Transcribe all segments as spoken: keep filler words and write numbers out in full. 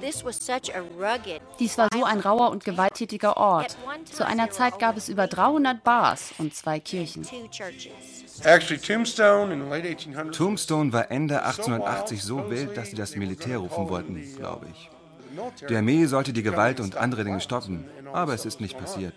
Dies war so ein rauer und gewalttätiger Ort. Zu einer Zeit gab es über dreihundert Bars und zwei Kirchen. Tombstone war Ende achtzehnhundertachtzig so wild, dass sie das Militär rufen wollten, glaube ich. Die Armee sollte die Gewalt und andere Dinge stoppen, aber es ist nicht passiert.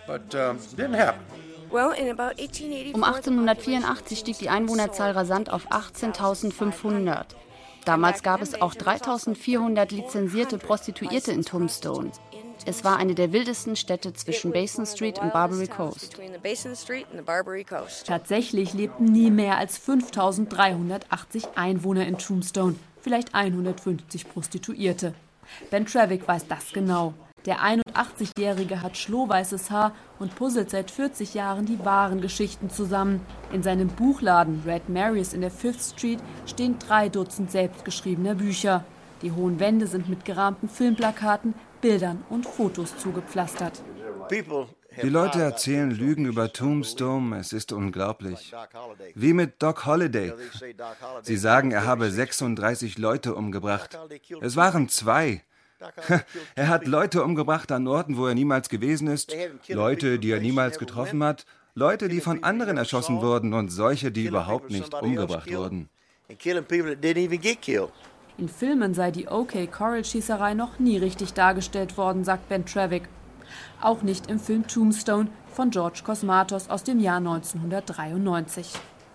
Um achtzehnhundertvierundachtzig stieg die Einwohnerzahl rasant auf achtzehntausendfünfhundert. Damals gab es auch dreitausendvierhundert lizenzierte Prostituierte in Tombstone. Es war eine der wildesten Städte zwischen Basin Street und Barbary Coast. Tatsächlich lebten nie mehr als fünftausenddreihundertachtzig Einwohner in Tombstone, vielleicht hundertfünfzig Prostituierte. Ben Travick weiß das genau. Der einundachtzigjährige hat schlohweißes Haar und puzzelt seit vierzig Jahren die wahren Geschichten zusammen. In seinem Buchladen Red Mary's in der Fifth Street stehen drei Dutzend selbstgeschriebener Bücher. Die hohen Wände sind mit gerahmten Filmplakaten, Bildern und Fotos zugepflastert. Die Leute erzählen Lügen über Tombstone, es ist unglaublich. Wie mit Doc Holliday. Sie sagen, er habe sechsunddreißig Leute umgebracht. Es waren zwei. Er hat Leute umgebracht an Orten, wo er niemals gewesen ist, Leute, die er niemals getroffen hat, Leute, die von anderen erschossen wurden und solche, die überhaupt nicht umgebracht wurden. In Filmen sei die OK-Corral-Schießerei noch nie richtig dargestellt worden, sagt Ben Travick. Auch nicht im Film Tombstone von George Cosmatos aus dem Jahr neunzehnhundertdreiundneunzig.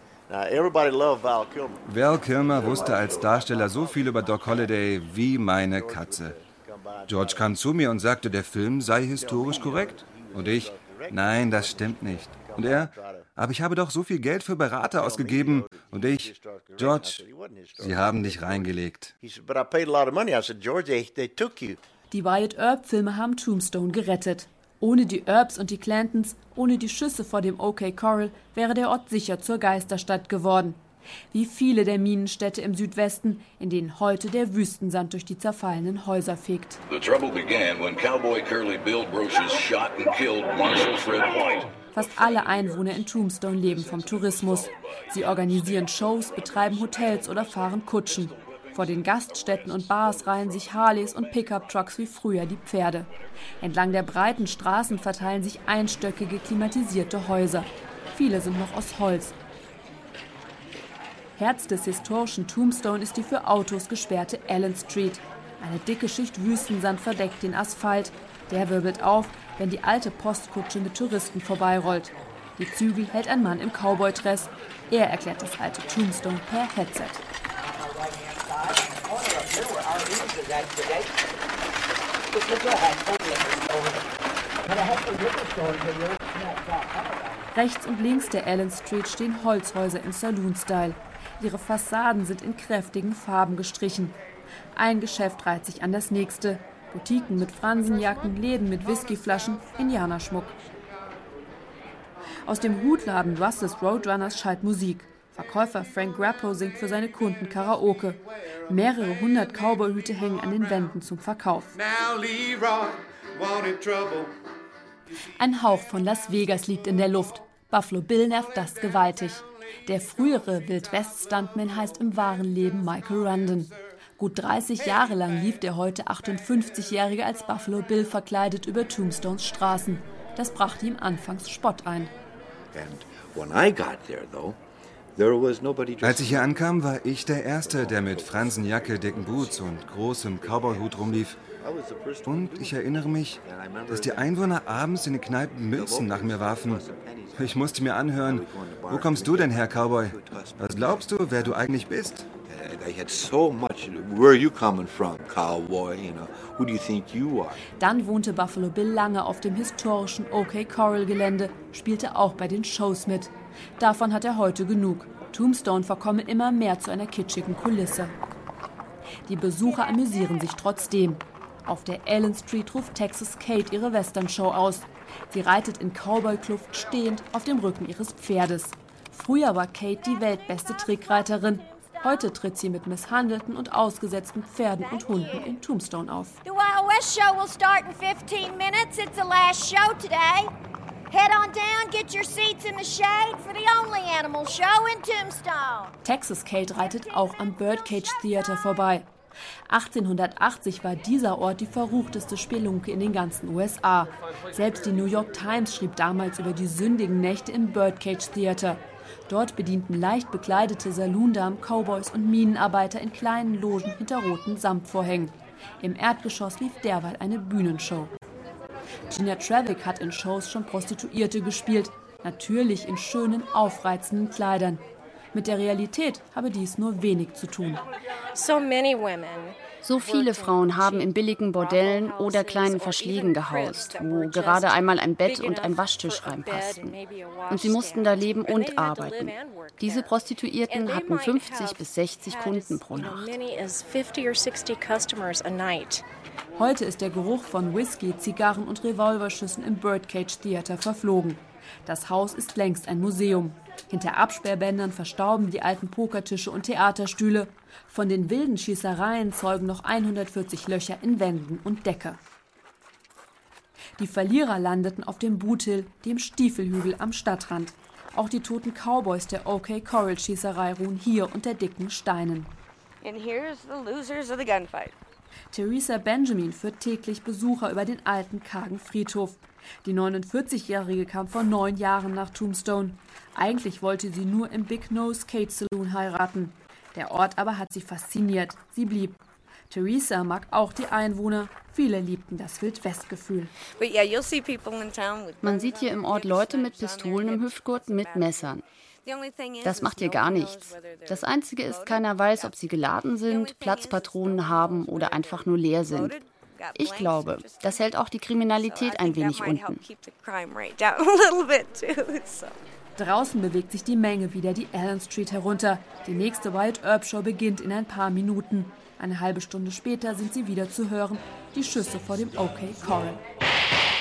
Val Kilmer wusste als Darsteller so viel über Doc Holliday wie meine Katze. George kam zu mir und sagte, der Film sei historisch korrekt. Und ich, nein, das stimmt nicht. Und er, aber ich habe doch so viel Geld für Berater ausgegeben. Und ich, George, sie haben dich reingelegt. Die Wyatt Earp-Filme haben Tombstone gerettet. Ohne die Earps und die Clantons, ohne die Schüsse vor dem OK-Corral wäre der Ort sicher zur Geisterstadt geworden. Wie viele der Minenstädte im Südwesten, in denen heute der Wüstensand durch die zerfallenen Häuser fegt. Fast alle Einwohner in Tombstone leben vom Tourismus. Sie organisieren Shows, betreiben Hotels oder fahren Kutschen. Vor den Gaststätten und Bars reihen sich Harleys und Pickup-Trucks wie früher die Pferde. Entlang der breiten Straßen verteilen sich einstöckige, klimatisierte Häuser. Viele sind noch aus Holz. Herz des historischen Tombstone ist die für Autos gesperrte Allen Street. Eine dicke Schicht Wüstensand verdeckt den Asphalt. Der wirbelt auf, wenn die alte Postkutsche mit Touristen vorbeirollt. Die Zügel hält ein Mann im Cowboy-Dress. Er erklärt das alte Tombstone per Headset. Rechts und links der Allen Street stehen Holzhäuser im Saloon-Style. Ihre Fassaden sind in kräftigen Farben gestrichen. Ein Geschäft reiht sich an das nächste. Boutiquen mit Fransenjacken, Läden mit Whiskyflaschen, Indianerschmuck. Aus dem Hutladen Russell's Roadrunners schallt Musik. Verkäufer Frank Grappo singt für seine Kunden Karaoke. Mehrere hundert Cowboyhüte hängen an den Wänden zum Verkauf. Ein Hauch von Las Vegas liegt in der Luft. Buffalo Bill nervt das gewaltig. Der frühere Wild-West-Stuntman heißt im wahren Leben Michael Rundon. Gut dreißig Jahre lang lief der heute achtundfünfzigjährige als Buffalo Bill verkleidet über Tombstones Straßen. Das brachte ihm anfangs Spott ein. Als ich hier ankam, war ich der Erste, der mit Fransenjacke, dicken Boots und großem Cowboyhut rumlief. Und ich erinnere mich, dass die Einwohner abends in den Kneipen Münzen nach mir warfen. Ich musste mir anhören, wo kommst du denn her, Cowboy? Was glaubst du, wer du eigentlich bist? Dann wohnte Buffalo Bill lange auf dem historischen OK-Corral-Gelände, spielte auch bei den Shows mit. Davon hat er heute genug. Tombstone verkomme immer mehr zu einer kitschigen Kulisse. Die Besucher amüsieren sich trotzdem. Auf der Allen Street ruft Texas Kate ihre Western-Show aus. Sie reitet in Cowboy-Kluft stehend auf dem Rücken ihres Pferdes. Früher war Kate die weltbeste Trickreiterin. Heute tritt sie mit misshandelten und ausgesetzten Pferden und Hunden in Tombstone auf. The Wild West Show will start in fifteen minutes. It's the last show today. Head on down, get your seats in the shade for the only animal show in Tombstone. Texas Kate reitet auch am Birdcage Theater vorbei. achtzehnhundertachtzig war dieser Ort die verruchteste Spelunke in den ganzen U S A. Selbst die New York Times schrieb damals über die sündigen Nächte im Birdcage Theater. Dort bedienten leicht bekleidete Saloondamen, Cowboys und Minenarbeiter in kleinen Logen hinter roten Samtvorhängen. Im Erdgeschoss lief derweil eine Bühnenshow. Gina Traffic hat in Shows schon Prostituierte gespielt, natürlich in schönen, aufreizenden Kleidern. Mit der Realität habe dies nur wenig zu tun. So viele Frauen haben in billigen Bordellen oder kleinen Verschlägen gehaust, wo gerade einmal ein Bett und ein Waschtisch reinpassten. Und sie mussten da leben und arbeiten. Diese Prostituierten hatten fünfzig bis sechzig Kunden pro Nacht. Heute ist der Geruch von Whisky, Zigarren und Revolverschüssen im Birdcage Theater verflogen. Das Haus ist längst ein Museum. Hinter Absperrbändern verstauben die alten Pokertische und Theaterstühle. Von den wilden Schießereien zeugen noch hundertvierzig Löcher in Wänden und Decke. Die Verlierer landeten auf dem Boot Hill, dem Stiefelhügel am Stadtrand. Auch die toten Cowboys der O K Corral Schießerei ruhen hier unter dicken Steinen. Theresa Benjamin führt täglich Besucher über den alten, kargen Friedhof. Die neunundvierzigjährige kam vor neun Jahren nach Tombstone. Eigentlich wollte sie nur im Big Nose Skate Saloon heiraten. Der Ort aber hat sie fasziniert. Sie blieb. Theresa mag auch die Einwohner. Viele liebten das Wild-West-Gefühl. Man sieht hier im Ort Leute mit Pistolen im Hüftgurt, mit Messern. Das macht hier gar nichts. Das Einzige ist, keiner weiß, ob sie geladen sind, Platzpatronen haben oder einfach nur leer sind. Ich glaube, das hält auch die Kriminalität ein wenig unten. Draußen bewegt sich die Menge wieder die Allen Street herunter. Die nächste Wild Herb Show beginnt in ein paar Minuten. Eine halbe Stunde später sind sie wieder zu hören, die Schüsse vor dem O K Corral.